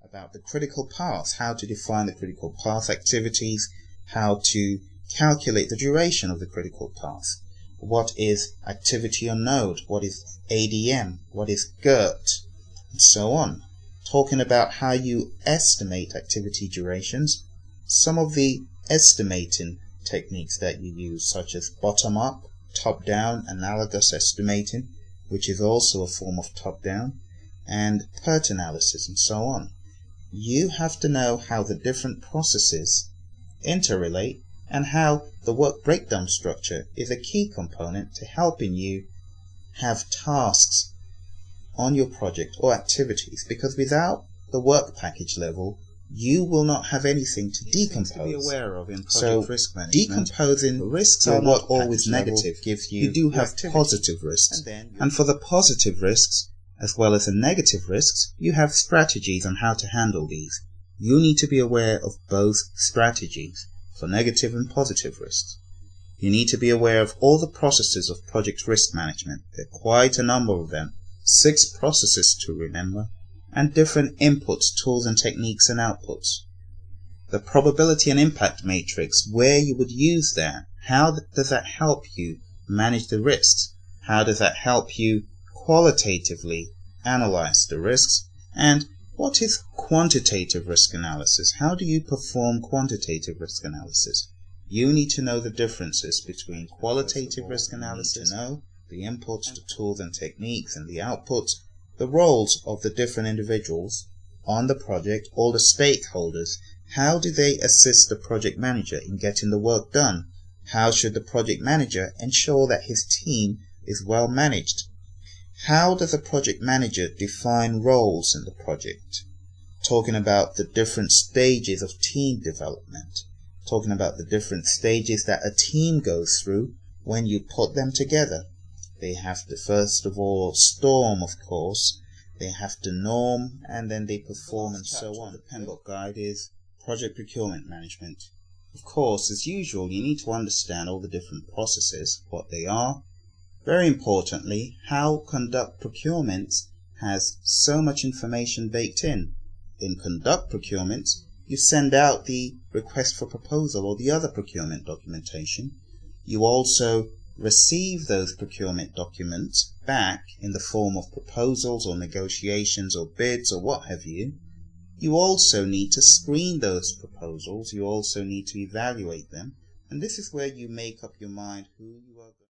about the critical path, how to define the critical path activities, how to calculate the duration of the critical path, what is activity on node, what is ADM, what is GERT, and so on. Talking about how you estimate activity durations, some of the estimating techniques that you use, such as bottom-up, top-down, analogous estimating, which is also a form of top-down, and PERT analysis, and so on. You have to know how the different processes interrelate and how the work breakdown structure is a key component to helping you have tasks on your project or activities, because without the work package level you will not have anything to decompose. To be aware of in project risk management. Decomposing risks are not always negative. You do have positive risks, and for the positive risks as well as the negative risks, you have strategies on how to handle these. You need to be aware of both strategies for negative and positive risks. You need to be aware of all the processes of project risk management. There are quite a number of them, 6 processes to remember, and different inputs, tools and techniques and outputs. The probability and impact matrix, where you would use that, how does that help you manage the risks? How does that help you qualitatively analyze the risks? And what is quantitative risk analysis? How do you perform quantitative risk analysis? You need to know the differences between qualitative risk analysis, know the inputs, the tools and techniques, and the outputs, the roles of the different individuals on the project, all the stakeholders. How do they assist the project manager in getting the work done? How should the project manager ensure that his team is well managed? How does a project manager define roles in the project? Talking about the different stages of team development. Talking about the different stages that a team goes through when you put them together. They have to first of all storm, of course. They have to norm, and then they perform, and so on. The PMBOK guide is project procurement management. Of course, as usual, you need to understand all the different processes, what they are. Very importantly, how conduct procurement has so much information baked in. In conduct procurement, you send out the request for proposal or the other procurement documentation. You also receive those procurement documents back in the form of proposals or negotiations or bids or what have you. You also need to screen those proposals. You also need to evaluate them. And this is where you make up your mind who you are going to